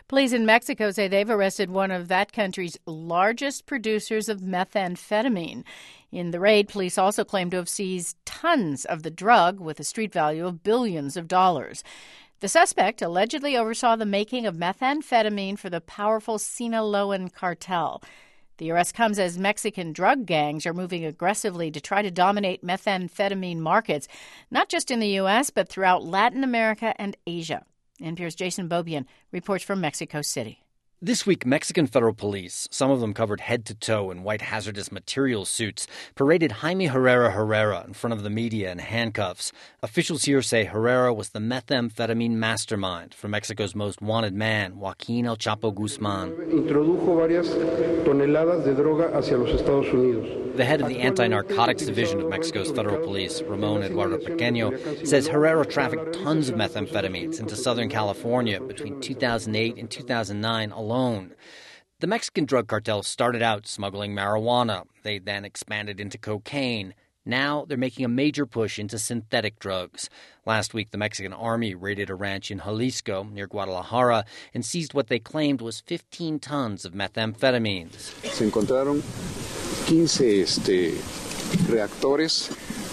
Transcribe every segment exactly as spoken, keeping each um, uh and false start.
Police in Mexico say they've arrested one of that country's largest producers of methamphetamine. In the raid, police also claim to have seized tons of the drug with a street value of billions of dollars. The suspect allegedly oversaw the making of methamphetamine for the powerful Sinaloan cartel. The arrest comes as Mexican drug gangs are moving aggressively to try to dominate methamphetamine markets, not just in the U S, but throughout Latin America and Asia. N P R's Jason Beaubien reports from Mexico City. This week, Mexican federal police, some of them covered head to toe in white hazardous materials suits, paraded Jaime Herrera Herrera in front of the media in handcuffs. Officials here say Herrera was the methamphetamine mastermind for Mexico's most wanted man, Joaquin El Chapo Guzman. The head of the anti-narcotics division of Mexico's federal police, Ramon Eduardo Pequeño, says Herrera trafficked tons of methamphetamines into Southern California between two thousand eight and two thousand nine alone. The Mexican drug cartel started out smuggling marijuana. They then expanded into cocaine. Now they're making a major push into synthetic drugs. Last week, the Mexican army raided a ranch in Jalisco, near Guadalajara, and seized what they claimed was fifteen tons of methamphetamines. Se encontraron quince este, reactores.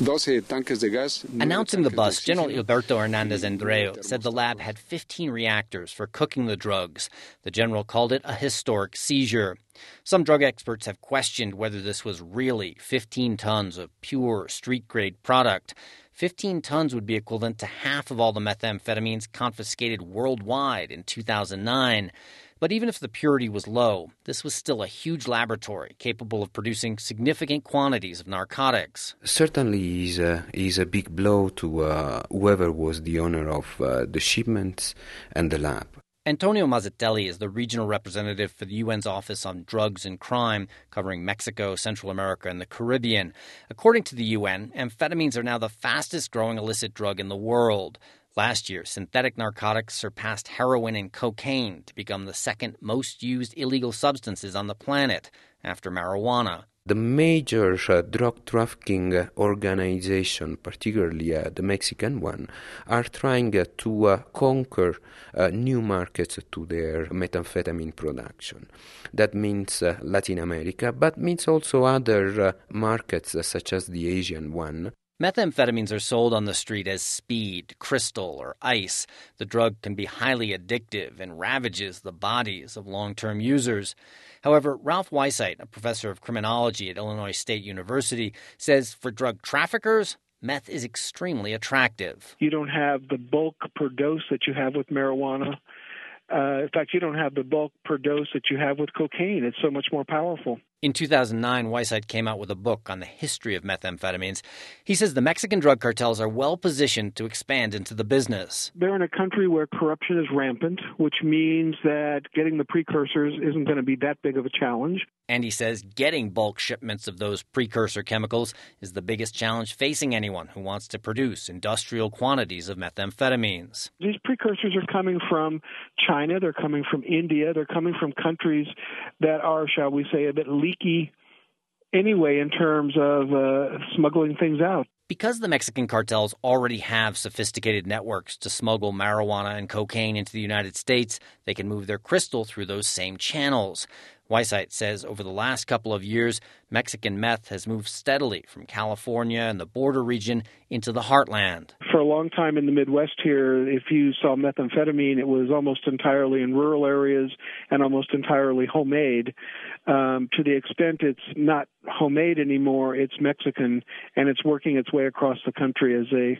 Announcing the bust, General Alberto Hernandez Andreu said the lab had fifteen reactors for cooking the drugs. The general called it a historic seizure. Some drug experts have questioned whether this was really fifteen tons of pure street-grade product. fifteen tons would be equivalent to half of all the methamphetamines confiscated worldwide in two thousand nine. But even if the purity was low, this was still a huge laboratory capable of producing significant quantities of narcotics. Certainly is a, is a big blow to uh, whoever was the owner of uh, the shipments and the lab. Antonio Mazzatelli is the regional representative for the U N's Office on Drugs and Crime, covering Mexico, Central America, and the Caribbean. According to the U N, amphetamines are now the fastest-growing illicit drug in the world. Last year, synthetic narcotics surpassed heroin and cocaine to become the second most used illegal substances on the planet, after marijuana. The major uh, drug trafficking uh, organization, particularly uh, the Mexican one, are trying uh, to uh, conquer uh, new markets to their methamphetamine production. That means uh, Latin America, but means also other uh, markets uh, such as the Asian one. Methamphetamines are sold on the street as speed, crystal, or ice. The drug can be highly addictive and ravages the bodies of long-term users. However, Ralph Weisheit, a professor of criminology at Illinois State University, says for drug traffickers, meth is extremely attractive. You don't have the bulk per dose that you have with marijuana. Uh, in fact, you don't have the bulk per dose that you have with cocaine. It's so much more powerful. In two thousand nine, Weisheit came out with a book on the history of methamphetamines. He says the Mexican drug cartels are well-positioned to expand into the business. They're in a country where corruption is rampant, which means that getting the precursors isn't going to be that big of a challenge. And he says getting bulk shipments of those precursor chemicals is the biggest challenge facing anyone who wants to produce industrial quantities of methamphetamines. These precursors are coming from China, they're coming from India, they're coming from countries that are, shall we say, a bit leaky anyway in terms of uh, smuggling things out. Because the Mexican cartels already have sophisticated networks to smuggle marijuana and cocaine into the United States, they can move their crystal through those same channels. Weisheit says over the last couple of years, Mexican meth has moved steadily from California and the border region into the heartland. For a long time in the Midwest here, if you saw methamphetamine, it was almost entirely in rural areas and almost entirely homemade. Um, to the extent it's not homemade anymore, it's Mexican, and it's working its way across the country as a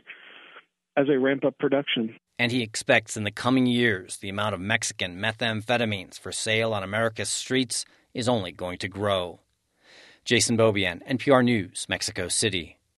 as a ramp-up production. And he expects in the coming years the amount of Mexican methamphetamines for sale on America's streets is only going to grow. Jason Beaubien, N P R News, Mexico City.